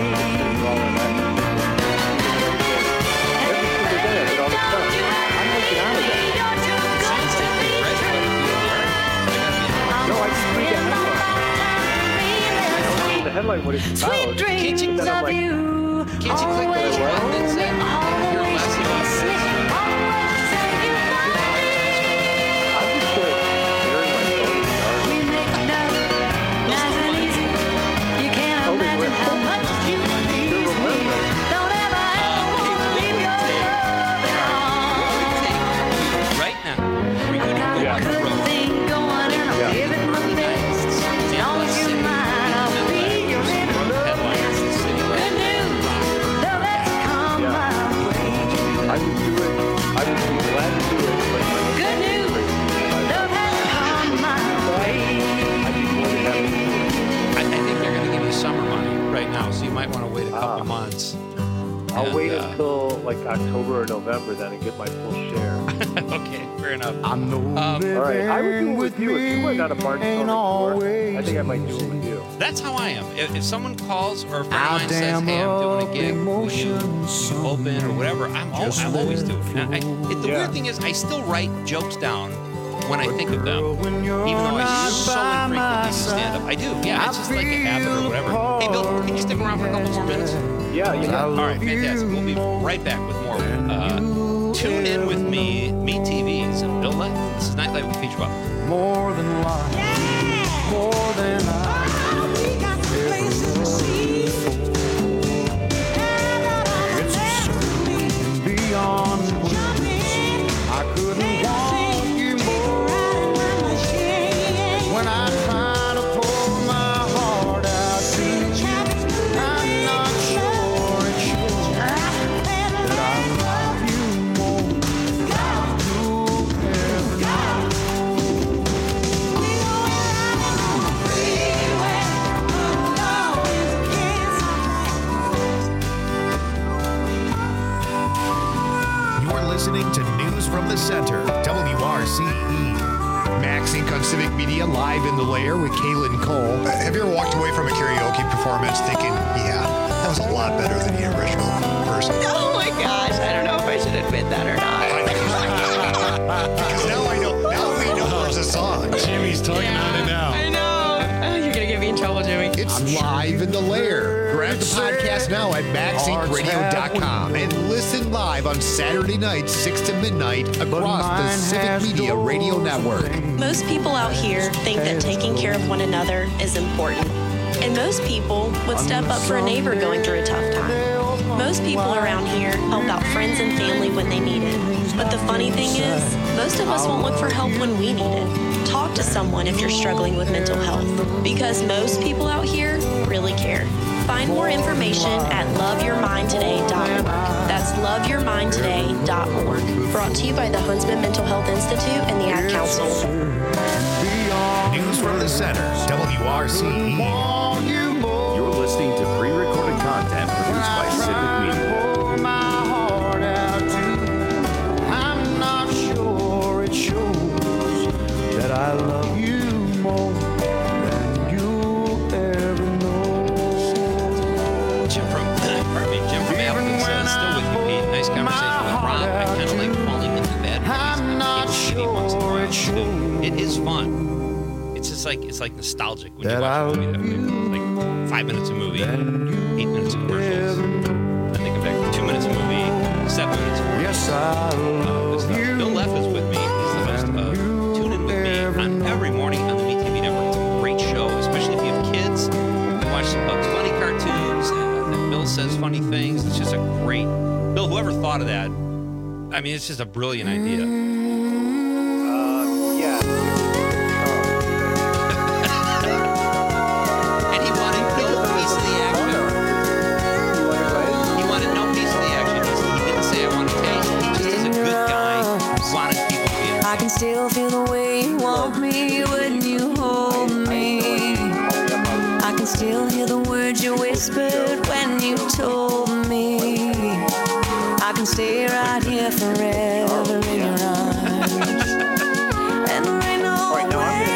Hey, baby, don't you ever leave me. You're too good to be true. No, I just read Spend my the lifetime dreaming the headline, what it's about. sweet dreams Then I'm of like, you. Can't you click Always the you button hold that me, says hear always less you about kiss me, this? always you say you love me. I'm just sort of hearing my phone in the dark. We make love nice and easy. You can't imagine how much you please me. Don't ever, ever want to leave your love alone. Right now, we're going to Got go a on the good road. thing going and I'll give it my best. As long as you're mine, I'll be your little love nest. Good news, love has come my way. I would do it. I would be glad to do it. But my Good news, love has come my way. I'd be more than happy to do it. I, I think they're going to give you summer money right now, so you might want to wait a couple Ah. months. I'll And, wait uh, until like October or November then and get my full share. Okay, fair enough. I'm no Um, All right, I would do it with you. If you went on a Barnes and Noble tour, I think I might do it with you. That's how I am. If, if someone calls or a friend of mine says, "Hey, I'm doing a gig, will you, will you open or whatever?" I'm, al- I'm always doing it. Now, I, it the Yeah. weird thing is, I still write jokes down when I think of them, even though I so infrequently do stand up. I do, yeah. It's just like a habit or whatever. Hey, Bill, can you stick around for a couple more minutes? Yeah, yeah. All right, fantastic. We'll be right back with more. Uh, tune in with me, Me T V's and Bill Lett. This is Nightlight with Peach Bob. More than life, more than life. We got places to see. It's certainly beyond words. I couldn't want you more. When I try to pour my heart out to you, I'm not sure it shows that I love you more. You'll ever know. You're listening to News from the Center, W R C E. Max Inc on Civic Media, live in the lair with Kaylin Cole. Uh, have you ever walked away from a karaoke performance thinking, yeah, that was a lot better than the original person? Oh my gosh, I don't know if I should admit that or not. Because now I know, now we know there's a song. Jimmy's tugging on it now. I know. Oh, you're gonna get me in trouble, Jimmy. It's live in the lair. Grab the podcast now at max inc radio dot com and listen live on Saturday nights, six to midnight, across the Civic Media Radio Network. Most people out here think that taking care of one another is important. And most people would step up for a neighbor going through a tough time. Most people around here help out friends and family when they need it. But the funny thing is, most of us won't look for help when we need it. Talk to someone if you're struggling with mental health, because most people out here really care. Find more information at love your mind today dot org. That's love your mind today dot org. Brought to you by the Huntsman Mental Health Institute and the Ad Council. News from the center, W R C E. You're listening to pre-recorded content produced by Civic Media. I'm not sure it shows that I love you more than you ever know. Jim from, pardon me, Jim from Athens uh, still with you, Pete. Nice conversation with Ron. I kind of like falling into bed. I'm not sure it shows. It is fun. It's just like it's like nostalgic when you watch a movie that way. Like five minutes of movie, eight minutes of commercials, then they come back two minutes of movie, seven minutes of commercials. Yes, I love uh, you. Bill Leff is with me. He's the host of Tune In With Me on every morning on the M T V network. It's a great show, especially if you have kids. You can watch some Bugs Bunny cartoons, and, and Bill says funny things. It's just a great Bill. Whoever thought of that? I mean, it's just a brilliant idea. I can still feel the way you want me when you hold me. I can still hear the words you whispered when you told me. I can stay right here forever in your arms. And there ain't no way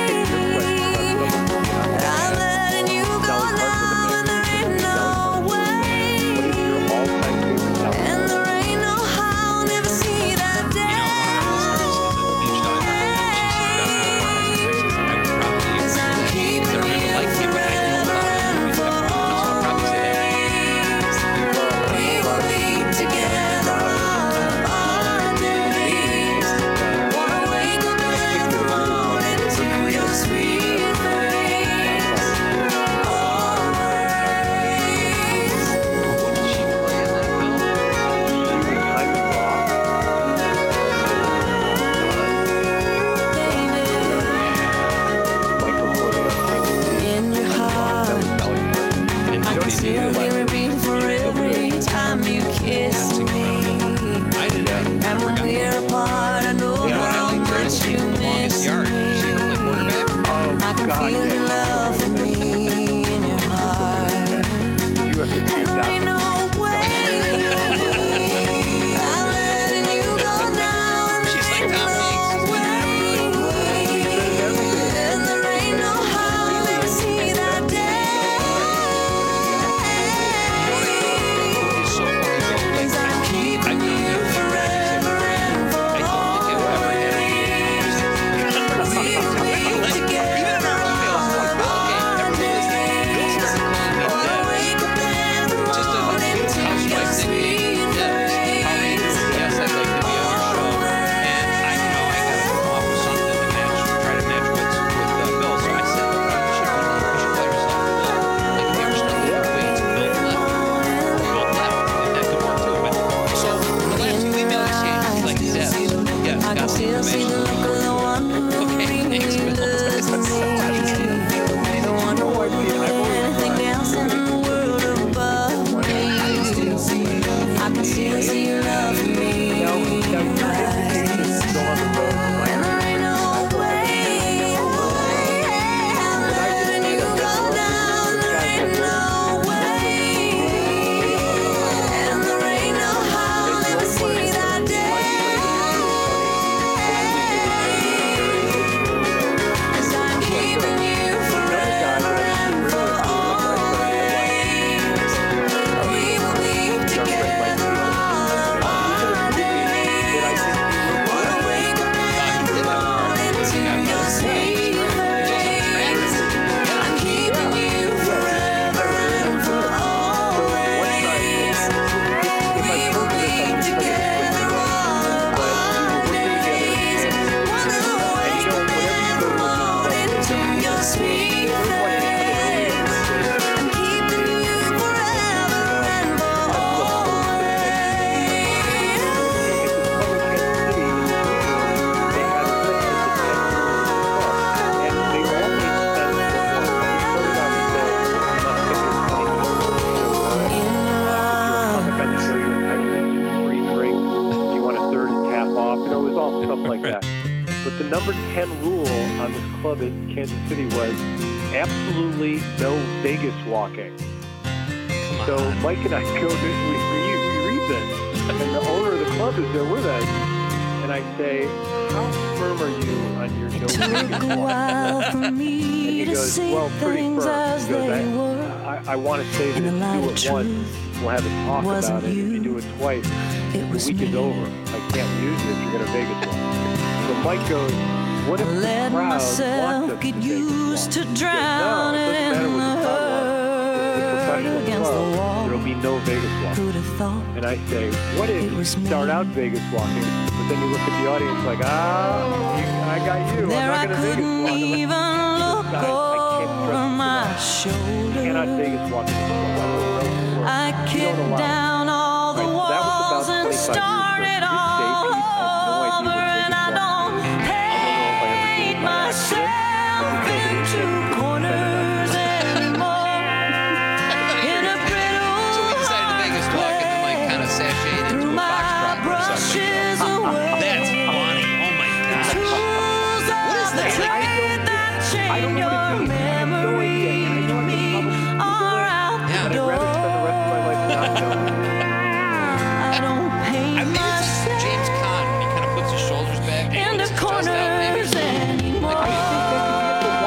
I'm letting you go now. And there ain't no way. And there ain't no how I'll never see that day. number ten rule on this club in Kansas City was absolutely no Vegas walking. So Mike and I go, we, we, we read this, and the owner of the club is there with us, and I say, how firm are you on your no Vegas walking? And he goes, well, pretty firm. He goes, I, I, I want to say that if you do it once, we'll have a talk about it. If you do it twice, the week is over. I can't use it if you're going to Vegas walk. So Mike goes, what if the crowd wants us to used to drown it in the herd against the wall. There'll be no Vegas walking. And I say, what if you start out Vegas walking, but then you look at the audience like, ah, you, I got you. There I'm not going to Vegas walk. Even look I, I can't over my I shoulder. cannot Vegas walk. I kicked down all the walls and started all over, and I don't hate myself into corners anymore. In a brittle So we decided to Vegas walk, and then Mike kind of sashayed into a box prop or something. That's funny. Oh my gosh. What is that? I don't know what it means. I have no idea. I know I'm are out the door. I'd rather spend the rest of my life not knowing. I don't paint I think it's like James Caan when he kind of puts his shoulders back and he in the looks just out, maybe. corners anymore. Why would you be so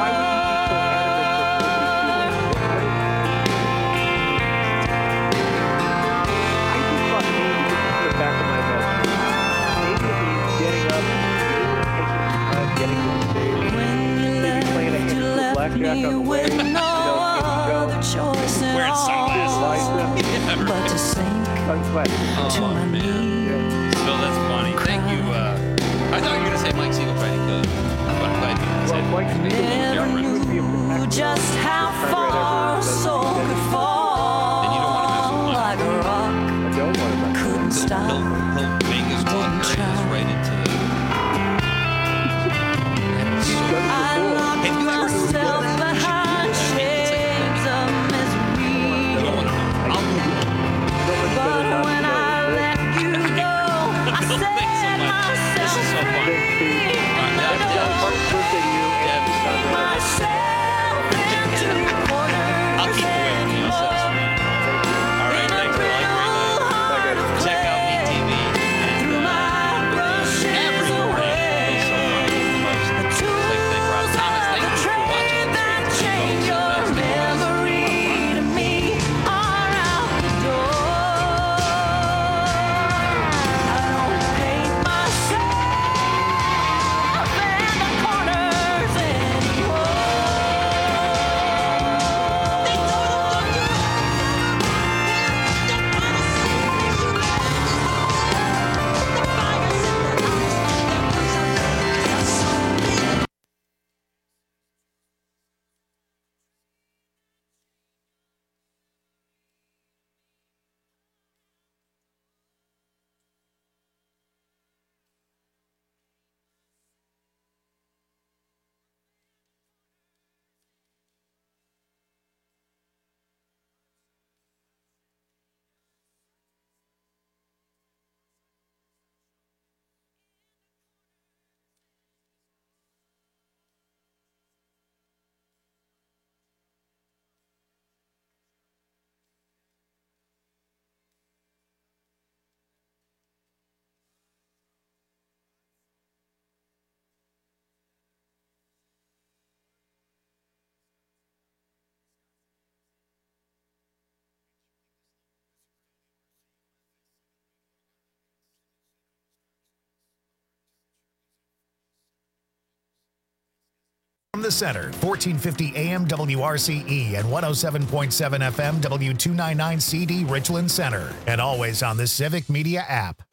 I just thought maybe this is the back of my head. Maybe it means getting up, taking some time, getting to the stage, maybe playing a handful of blackjack on the way, you know, Wearing sunglasses. But to sink Oh, to my man. So that's funny. Thank you. Uh, I thought you were going to say Mike Siegel tried to cook. But I'm glad you didn't say Well, Mike Siegel never knew just how far a soul could fall. And you don't want to mess with Mike. Like a rock, I don't want to couldn't stop. He'll, he'll Vegas walk your ass right into the... I locked Have you ever myself behind shades of misery. You don't want to know. But when I let you go, I set myself free. And I don't myself into corners. I'll keep away when you set us free. All right, thanks for liking tonight. Check out Me T V and uh, every morning. It's so funny. Most same thing, Rob Thomas. Thank you for watching. Change your memory to me are out the door. I don't paint myself in the corners anymore. From the center, fourteen fifty A M W R C E and one oh seven point seven F M W two ninety-nine C D Richland Center. And always on the Civic Media app.